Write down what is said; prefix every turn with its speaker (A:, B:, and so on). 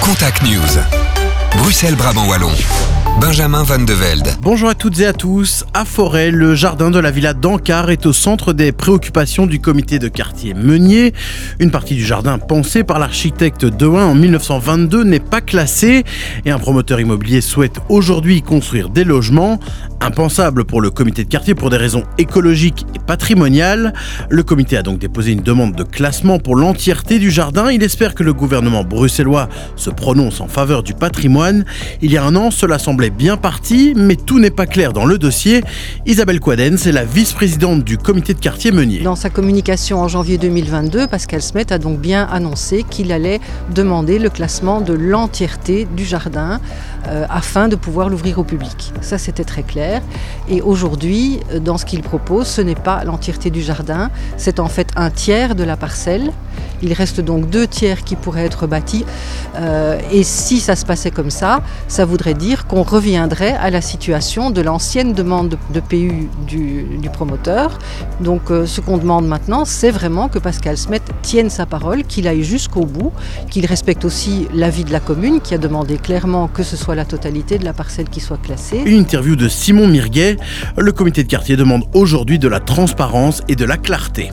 A: Contact News. Bruxelles-Brabant Wallon. Benjamin Van de Velde.
B: Bonjour à toutes et à tous. À Forêt, le jardin de la villa d'Ancart est au centre des préoccupations du comité de quartier Meunier. Une partie du jardin pensée par l'architecte Dehain en 1922 n'est pas classée et un promoteur immobilier souhaite aujourd'hui construire des logements. Impensable pour le comité de quartier pour des raisons écologiques et patrimoniales. Le comité a donc déposé une demande de classement pour l'entièreté du jardin. Il espère que le gouvernement bruxellois se prononce en faveur du patrimoine. Il y a un an, cela semblait bien parti, mais tout n'est pas clair dans le dossier. Isabelle Quadens est la vice-présidente du comité de quartier Meunier.
C: Dans sa communication en janvier 2022, Pascal Smet a donc bien annoncé qu'il allait demander le classement de l'entièreté du jardin afin de pouvoir l'ouvrir au public. Ça, c'était très clair. Et aujourd'hui, dans ce qu'il propose, ce n'est pas l'entièreté du jardin, c'est en fait un tiers de la parcelle. Il reste donc 2 tiers qui pourraient être bâtis. Et si ça se passait comme ça voudrait dire qu'on reviendrait à la situation de l'ancienne demande de PU du promoteur. Donc ce qu'on demande maintenant, c'est vraiment que Pascal Smet tienne sa parole, qu'il aille jusqu'au bout, qu'il respecte aussi l'avis de la commune qui a demandé clairement que ce soit la totalité de la parcelle qui soit classée.
B: Une interview de Simon Mirguet. Le comité de quartier demande aujourd'hui de la transparence et de la clarté.